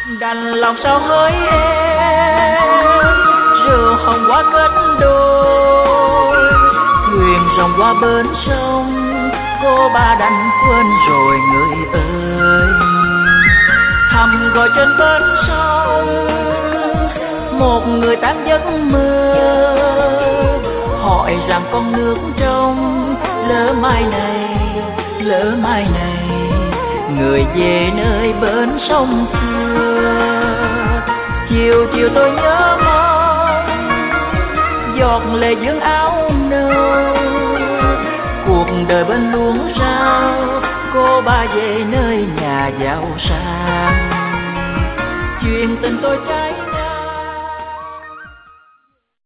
đành lòng sao hỡi em, rượu hồng qua kết đôi, thuyền rong qua bến sông, cô ba đành quên rồi người ơi. Thầm gọi trên bến sông một người tan giấc mơ, hỏi rằng con nước trong lỡ mai này người về nơi bến sông xưa. Chiều chiều tôi nhớ mong giọt lệ vương áo nâu, cuộc đời bên luống rau cô ba về nơi nhà giàu sang. Chuyện tình tôi trái